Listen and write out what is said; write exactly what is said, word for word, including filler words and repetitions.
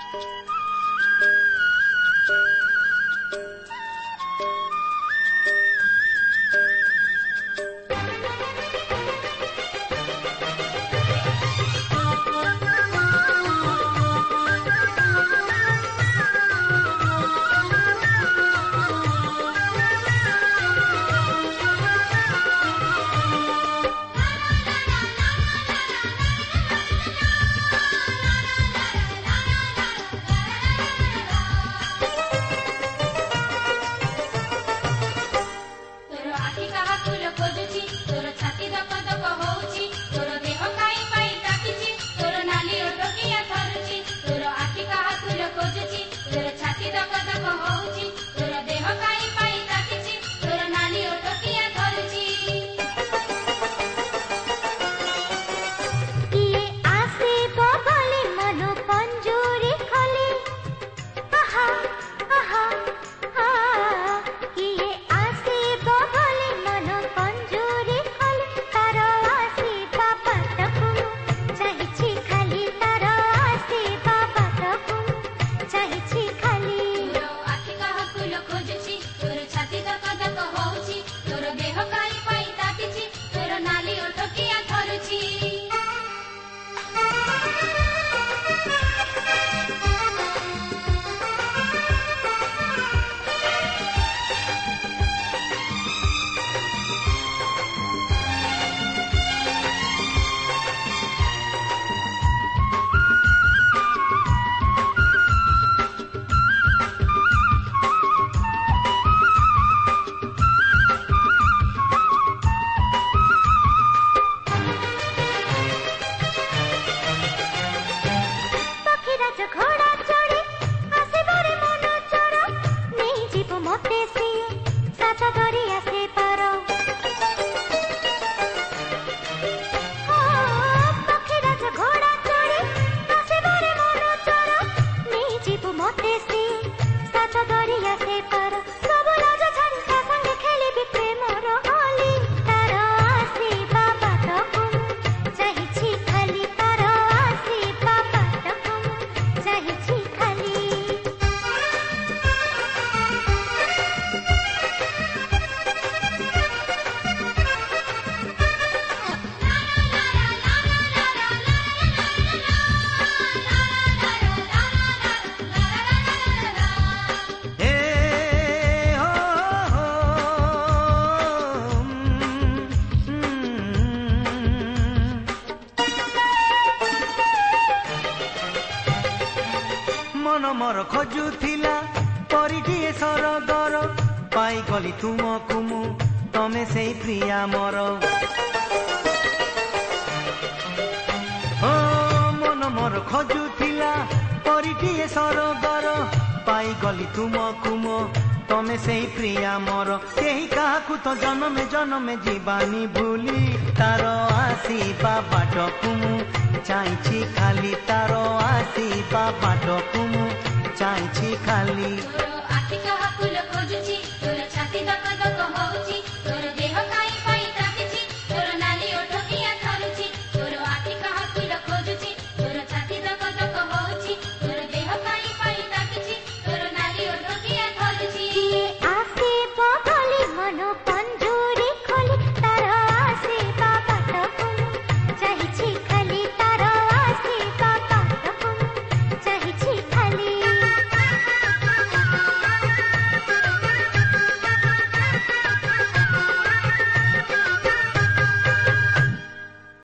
मन मोर खोजुथिला परिटिए सरगर पाई गली तुमकु मु तमे से प्रिया मोर ओ मन मोर खोजुथिला परिटिए सरगर पाई गली तुमकु मु तमे से प्रिया मोर केही काहाकु तो जन्म जन्म जीवानी भूली तारो आसीबा बाटकु मु चाइछि खाली तारो आसीबा बाटकु मु चाइछि खाली।